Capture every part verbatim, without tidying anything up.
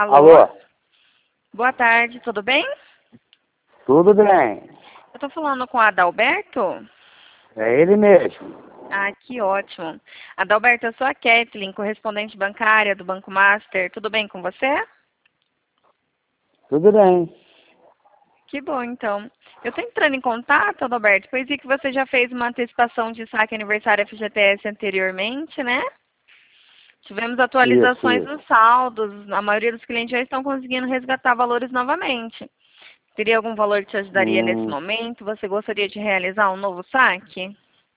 Alô? Alô? Boa tarde, tudo bem? Tudo bem? Eu tô falando com o Adalberto? É ele mesmo. Ah, que ótimo. Adalberto, eu sou a Kathleen, correspondente bancária do Banco Master. Tudo bem com você? Tudo bem. Que bom, então. Eu tô entrando em contato, Adalberto, pois vi que você já fez uma antecipação de saque aniversário F G T S anteriormente, né? Tivemos Isso, atualizações isso. nos saldos. A maioria dos clientes já estão conseguindo resgatar valores novamente. Teria algum valor que te ajudaria nesse Hum, momento? Você gostaria de realizar um novo saque?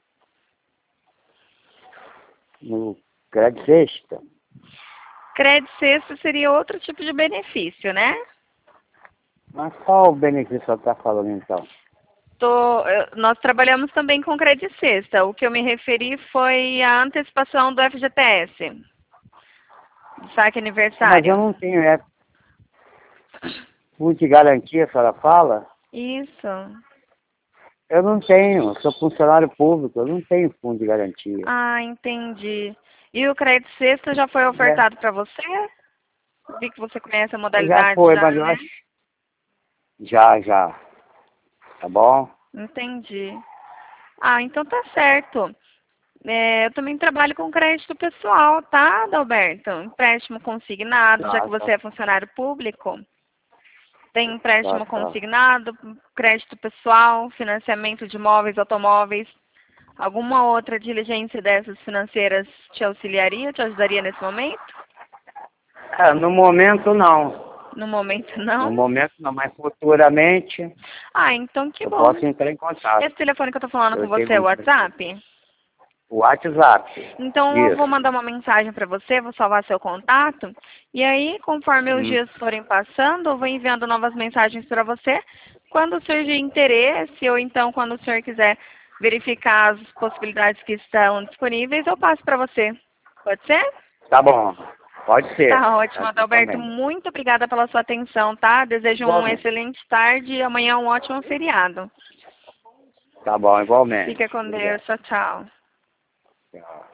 no crédito sexta. Crédito sexta seria outro tipo de benefício, né? Mas qual o benefício que você está falando então? Tô, eu- nós trabalhamos também com crédito sexta. O que eu me referi foi a antecipação do F G T S, do saque Mas eu aniversário. não tenho é, fundo de garantia, a senhora fala? Isso. Eu não tenho, eu sou funcionário público, eu não tenho fundo de garantia. Ah, entendi. E o crédito sexta já foi É, ofertado para você? Vi que você conhece a já modalidade foi, já, mas eu né? acho. Já, já. Tá bom? Entendi. Ah, então tá certo. É, eu também trabalho com crédito pessoal, tá, Adalberto? Empréstimo consignado, já que Tá, tá, você é funcionário público. Tem tá, empréstimo tá. consignado, crédito pessoal, financiamento de imóveis, automóveis. Alguma outra diligência dessas financeiras te auxiliaria, te ajudaria nesse momento? É, no momento não. No momento, No não? momento não, mas futuramente Ah, então que eu bom. posso entrar em contato. Esse telefone que eu tô falando com Eu você é tenho o um WhatsApp? WhatsApp. Então eu vou Isso. mandar uma mensagem para você, vou salvar seu contato. E aí, conforme os Hum. dias forem passando, eu vou enviando novas mensagens para você. Quando surgir interesse, ou então quando o senhor quiser verificar as possibilidades que estão disponíveis, eu passo para você. Pode ser? Tá bom. Pode ser. Tá ótimo, Assim Adalberto. também. Muito obrigada pela sua atenção, tá? Desejo uma Igualmente. excelente tarde e amanhã um ótimo feriado. Tá bom, igualmente. Fica com Deus. Obrigado. Tchau, tchau. Tchau.